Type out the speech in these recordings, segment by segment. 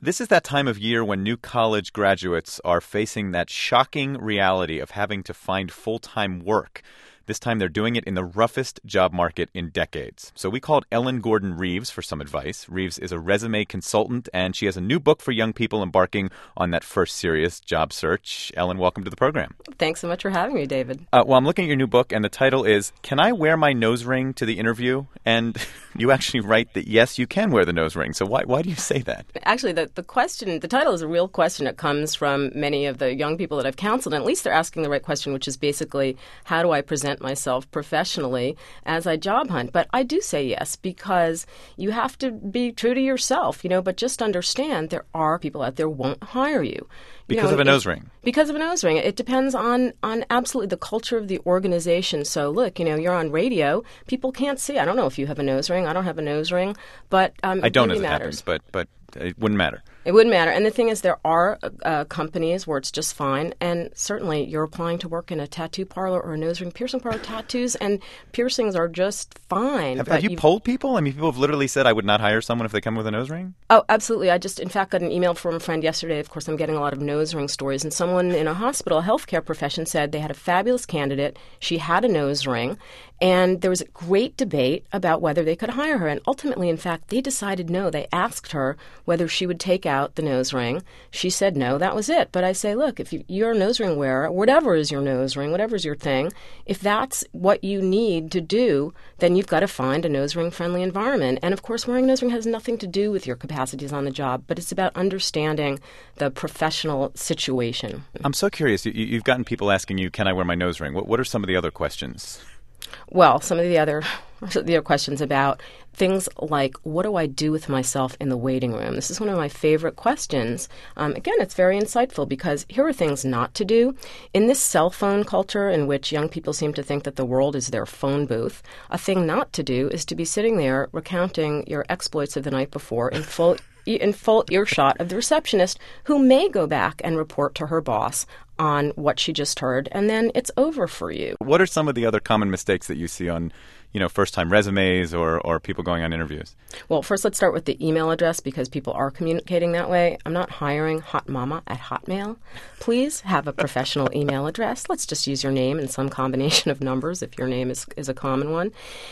This is that time of year when new college graduates are facing that shocking reality of having to find full-time work. This time they're doing it in the roughest job market in decades. So we called Ellen Gordon Reeves for some advice. Reeves is a resume consultant, and she has a new book for young people embarking on that first serious job search. Ellen, welcome to the program. Thanks so much for having me, David. Well, I'm looking at your new book, and the title is, Can I Wear My Nose Ring to the Interview? And you actually write that, yes, you can wear the nose ring. So why do you say that? Actually, the title is a real question. It comes from many of the young people that I've counseled, and at least they're asking the right question, which is basically, how do I present myself professionally as I job hunt? But I do say yes, because you have to be true to yourself, but just understand there are people out there who won't hire you. Because of a nose ring. Because of a nose ring. It depends on absolutely the culture of the organization. So look, you're on radio. People can't see. I don't know if you have a nose ring. I don't have a nose ring. But I don't, really as it happens, but it wouldn't matter. It wouldn't matter. And the thing is, there are companies where it's just fine. And certainly you're applying to work in a tattoo parlor or a nose ring piercing parlor. Tattoos and piercings are just fine. Have you polled people? I mean, people have literally said, I would not hire someone if they come with a nose ring? Oh, absolutely. I just, in fact, got an email from a friend yesterday. Of course, I'm getting a lot of nose ring stories. And someone in a hospital, a healthcare profession, said they had a fabulous candidate. She had a nose ring. And there was a great debate about whether they could hire her. And ultimately, in fact, they decided no. They asked her whether she would take out the nose ring. She said no. That was it. But I say, look, if you're a nose ring wearer, whatever is your nose ring, whatever is your thing, if that's what you need to do, then you've got to find a nose ring friendly environment. And of course, wearing a nose ring has nothing to do with your capacities on the job, but it's about understanding the professional situation. I'm so curious. You've gotten people asking you, can I wear my nose ring? What are some of the other questions? Well, some of the other questions about things like, what do I do with myself in the waiting room? This is one of my favorite questions. Again, it's very insightful because here are things not to do. In this cell phone culture in which young people seem to think that the world is their phone booth, a thing not to do is to be sitting there recounting your exploits of the night before in full earshot of the receptionist, who may go back and report to her boss on what she just heard, and then it's over for you. What are some of the other common mistakes that you see on, first-time resumes or people going on interviews? Well, first let's start with the email address, because people are communicating that way. I'm not hiring hotmama@hotmail. Please have a professional email address. Let's just use your name and some combination of numbers if your name is a common one.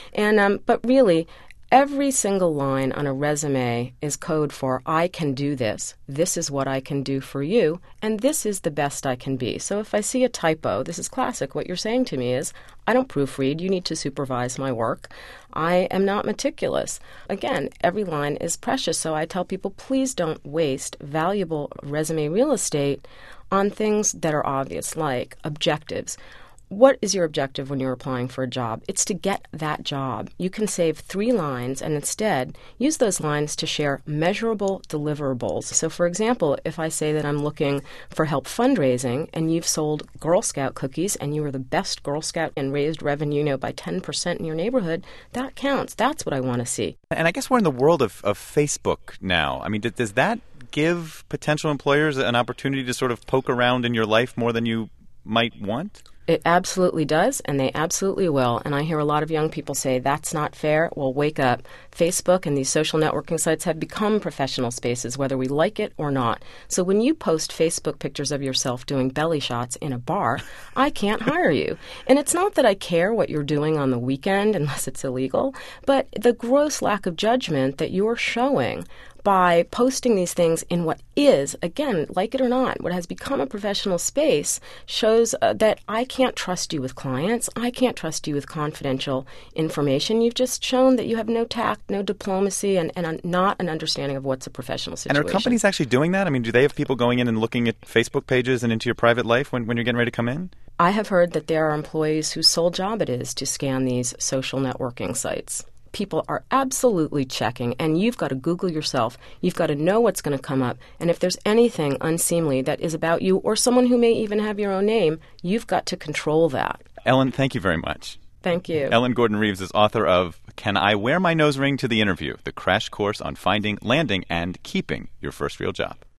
And but really, every single line on a resume is code for, I can do this. This is what I can do for you, and this is the best I can be. So if I see a typo, this is classic. What you're saying to me is, I don't proofread. You need to supervise my work. I am not meticulous. Again, every line is precious, so I tell people, please don't waste valuable resume real estate on things that are obvious, like objectives. What is your objective when you're applying for a job? It's to get that job. You can save 3 lines and instead use those lines to share measurable deliverables. So, for example, if I say that I'm looking for help fundraising and you've sold Girl Scout cookies and you were the best Girl Scout and raised revenue by 10% in your neighborhood, that counts. That's what I want to see. And I guess we're in the world of Facebook now. I mean, does that give potential employers an opportunity to sort of poke around in your life more than you might want? It absolutely does, and they absolutely will. And I hear a lot of young people say, that's not fair. Well, wake up. Facebook and these social networking sites have become professional spaces, whether we like it or not. So when you post Facebook pictures of yourself doing belly shots in a bar, I can't hire you. And it's not that I care what you're doing on the weekend, unless it's illegal, but the gross lack of judgment that you're showing by posting these things in what is, again, like it or not, what has become a professional space shows that I can't trust you with clients. I can't trust you with confidential information. You've just shown that you have no tact, no diplomacy, and not an understanding of what's a professional situation. And are companies actually doing that? I mean, do they have people going in and looking at Facebook pages and into your private life when you're getting ready to come in? I have heard that there are employees whose sole job it is to scan these social networking sites. People are absolutely checking, and you've got to Google yourself. You've got to know what's going to come up. And if there's anything unseemly that is about you or someone who may even have your own name, you've got to control that. Ellen, thank you very much. Thank you. Ellen Gordon Reeves is author of Can I Wear My Nose Ring to the Interview? The crash course on finding, landing, and keeping your first real job.